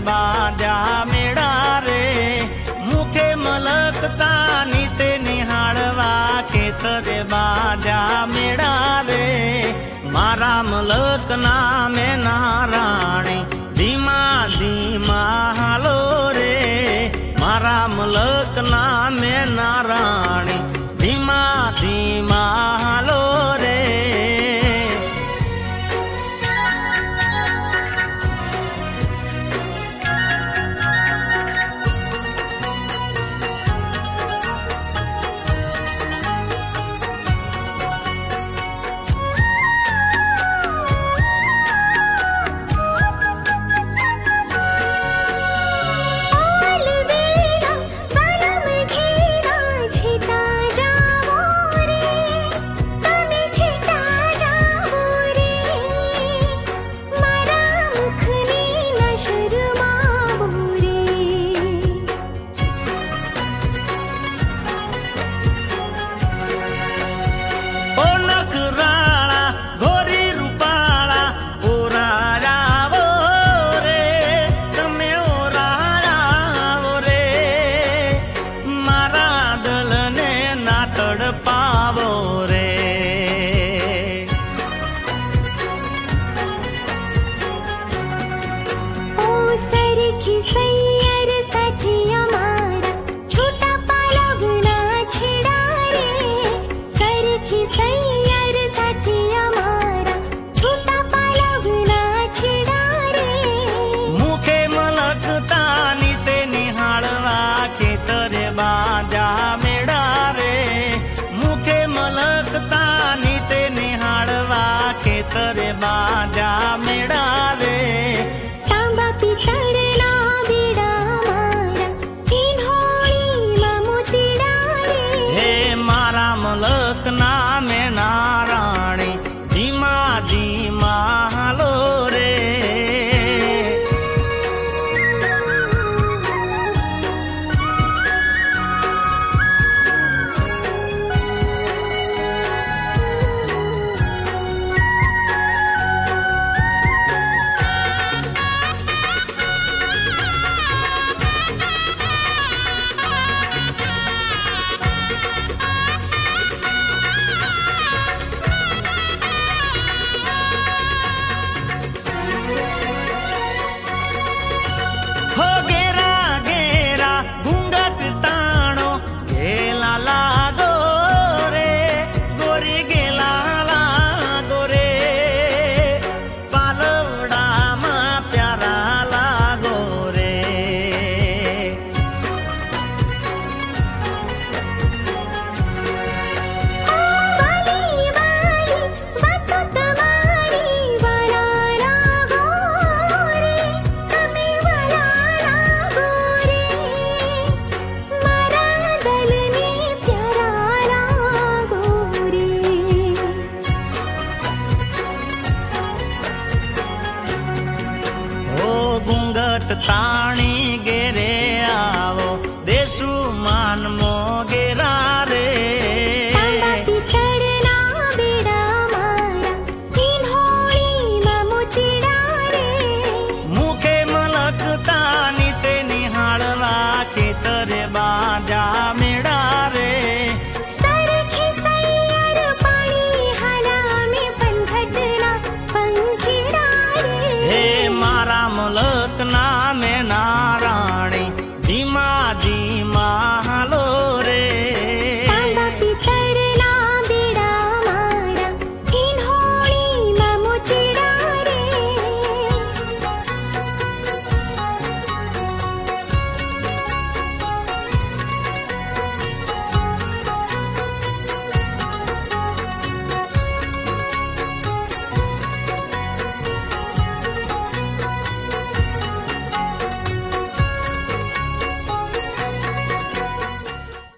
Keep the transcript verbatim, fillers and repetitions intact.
बाजा मेड़ा रे मुखे मलकता नीते निहाळवा खेतरे बाजा मेड़ा रे मारा मलक नामे नाराणी धीमा धीमा हालो रे मारा मलक नामे नाराणी धीमा धीमा हालो रे। बाजा मेड़ा रे मुखे मलकता नीते निहाळवा खेतरे बाजा मेड़ा रे तांबा पितळना बीड़ा मारा हिंडोळी मा मोतीडा रे हे मारा मलक नामे नाराणी धीमा धीमा हालो रे। हो गेरा गेरा घूंघट ताणो गेला लागो रे गोरी गेला लागो रे पालवडा मा प्यारा लागो रे वाली वाली बातो तमारी वाला लागो रे तमे वाला लागो रे मारा दलने प्यारा लागो रे। ओ घूंघट ताणी गेरे आवो देशु मान मो गेरा रे तांबा पितळना बीड़ा मारा हिंडोळी मा मोतीडा रे मुखे मलकता नीते निहाळवा खेतरे बाजा में